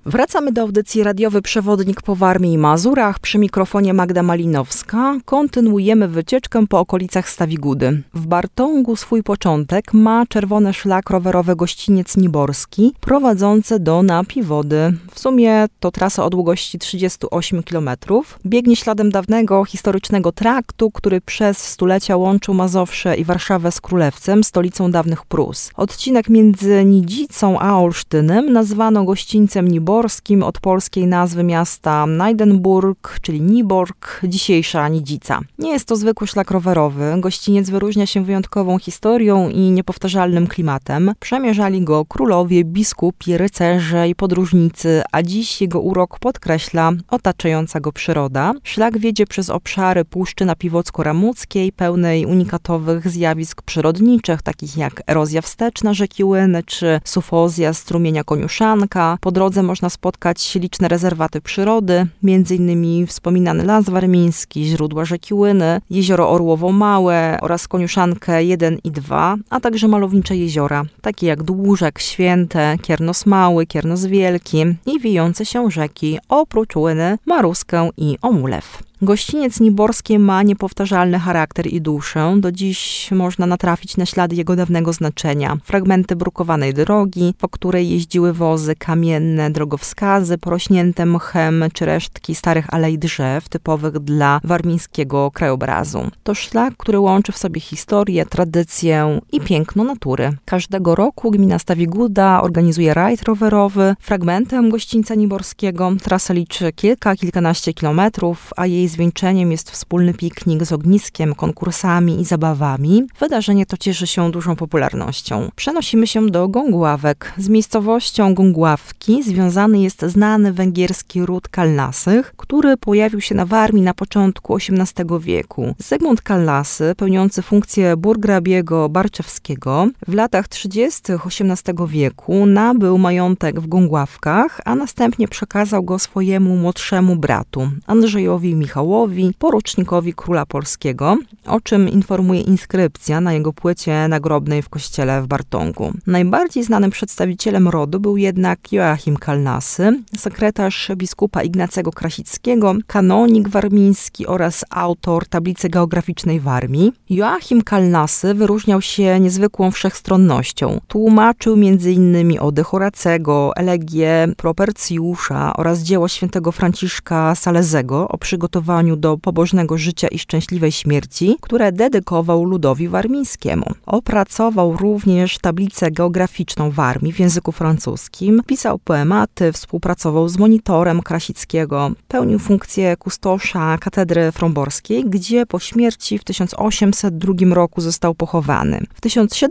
Wracamy do audycji Radiowy Przewodnik po Warmii i Mazurach. Przy mikrofonie Magda Malinowska. Kontynuujemy wycieczkę po okolicach Stawigudy. W Bartongu swój początek ma czerwony szlak rowerowy Gościniec Niborski, prowadzący do napi wody. W sumie to trasa o długości 38 km. Biegnie śladem dawnego, historycznego traktu, który przez stulecia łączył Mazowsze i Warszawę z Królewcem, stolicą dawnych Prus. Odcinek między Nidzicą a Olsztynem nazwano Gościńcem Niborskim od polskiej nazwy miasta Najdenburg, czyli Niborg, dzisiejsza Nidzica. Nie jest to zwykły szlak rowerowy. Gościniec wyróżnia się wyjątkową historią i niepowtarzalnym klimatem. Przemierzali go królowie, biskupi, rycerze i podróżnicy, a dziś jego urok podkreśla otaczająca go przyroda. Szlak wiedzie przez obszary Puszczy Napiwocko-Ramuckiej, pełnej unikatowych zjawisk przyrodniczych, takich jak erozja wsteczna rzeki Łyny czy sufozja strumienia Koniuszanka. Po drodze można spotkać liczne rezerwaty przyrody, m.in. wspominany Las Warmiński, źródła rzeki Łyny, jezioro Orłowo Małe oraz Koniuszankę 1 i 2, a także malownicze jeziora, takie jak Dłużek, Święte, Kiernos Mały, Kiernos Wielki i wijące się rzeki, oprócz Łyny, Maruskę i Omulew. Gościniec Niborski ma niepowtarzalny charakter i duszę. Do dziś można natrafić na ślady jego dawnego znaczenia. Fragmenty brukowanej drogi, po której jeździły wozy, kamienne drogowskazy, porośnięte mchem czy resztki starych alei drzew, typowych dla warmińskiego krajobrazu. To szlak, który łączy w sobie historię, tradycję i piękno natury. Każdego roku gmina Stawiguda organizuje rajd rowerowy. Fragmentem Gościńca Niborskiego trasa liczy kilkanaście kilometrów, a jej zwieńczeniem jest wspólny piknik z ogniskiem, konkursami i zabawami. Wydarzenie to cieszy się dużą popularnością. Przenosimy się do Gągławek. Z miejscowością Gągławki związany jest znany węgierski ród Kalnasych, który pojawił się na Warmii na początku XVIII wieku. Zygmunt Kalnasy, pełniący funkcję burgrabiego Barczewskiego, w latach 30. XVIII wieku nabył majątek w Gągławkach, a następnie przekazał go swojemu młodszemu bratu, Andrzejowi Michałowi, porucznikowi króla polskiego, o czym informuje inskrypcja na jego płycie nagrobnej w kościele w Bartongu. Najbardziej znanym przedstawicielem rodu był jednak Joachim Kalnasy, sekretarz biskupa Ignacego Krasickiego, kanonik warmiński oraz autor tablicy geograficznej Warmii. Joachim Kalnasy wyróżniał się niezwykłą wszechstronnością. Tłumaczył m.in. ody Horacego, elegię Propercjusza oraz dzieło świętego Franciszka Salezego o przygotowaniu do pobożnego życia i szczęśliwej śmierci, które dedykował ludowi warmińskiemu. Opracował również tablicę geograficzną Warmii w języku francuskim, pisał poematy, współpracował z monitorem Krasickiego, pełnił funkcję kustosza katedry fromborskiej, gdzie po śmierci w 1802 roku został pochowany. W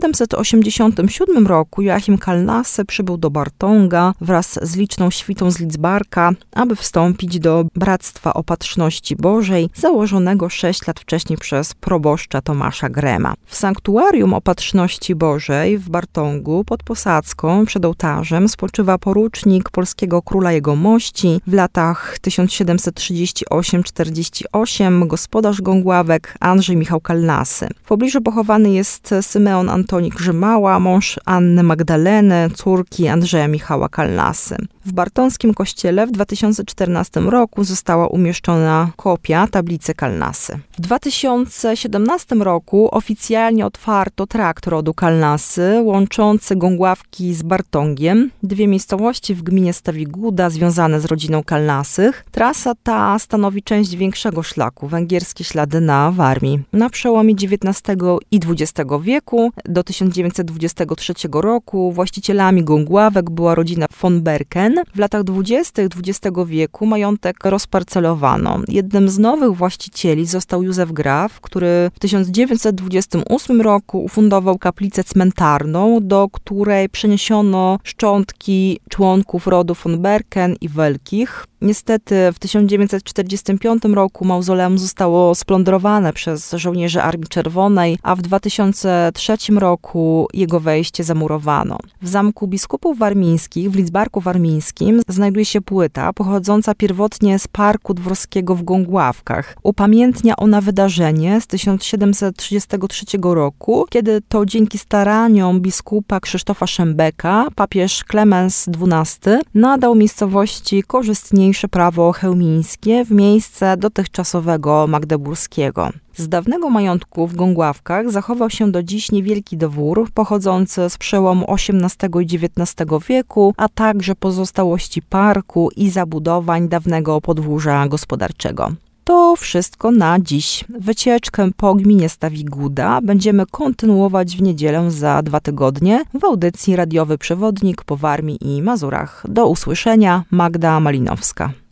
1787 roku Joachim Kalnasy przybył do Bartonga wraz z liczną świtą z Lidzbarka, aby wstąpić do Bractwa Opatrzności Bożej, założonego 6 lat wcześniej przez proboszcza Tomasza Grema. W sanktuarium Opatrzności Bożej w Bartongu pod posadzką przed ołtarzem spoczywa porucznik polskiego króla jegomości w latach 1738-48 gospodarz Gągławek Andrzej Michał Kalnasy. W pobliżu pochowany jest Symeon Antoni Grzymała, mąż Anny Magdaleny, córki Andrzeja Michała Kalnasy. W bartonskim kościele w 2014 roku została umieszczona kopia tablicy Kalnasy. W 2017 roku oficjalnie otwarto trakt rodu Kalnasy, łączący Gągławki z Bartongiem, dwie miejscowości w gminie Stawiguda związane z rodziną Kalnasych. Trasa ta stanowi część większego szlaku, węgierskie ślady na Warmii. Na przełomie XIX i XX wieku do 1923 roku właścicielami Gągławek była rodzina von Berken. W latach 20. XX wieku majątek rozparcelowano. Jednym z nowych właścicieli został Józef Graf, który w 1928 roku ufundował kaplicę cmentarną, do której przeniesiono szczątki członków rodu von Berken i Welkich. Niestety w 1945 roku mauzoleum zostało splądrowane przez żołnierzy Armii Czerwonej, a w 2003 roku jego wejście zamurowano. W Zamku Biskupów Warmińskich w Lidzbarku Warmińskim chełmińskim znajduje się płyta pochodząca pierwotnie z Parku Dworskiego w Gągławkach. Upamiętnia ona wydarzenie z 1733 roku, kiedy to dzięki staraniom biskupa Krzysztofa Szembeka papież Klemens XII nadał miejscowości korzystniejsze prawo chełmińskie w miejsce dotychczasowego magdeburskiego. Z dawnego majątku w Gągławkach zachował się do dziś niewielki dwór pochodzący z przełomu XVIII i XIX wieku, a także pozostałości parku i zabudowań dawnego podwórza gospodarczego. To wszystko na dziś. Wycieczkę po gminie Stawiguda będziemy kontynuować w niedzielę za 2 tygodnie w audycji Radiowy Przewodnik po Warmii i Mazurach. Do usłyszenia, Magda Malinowska.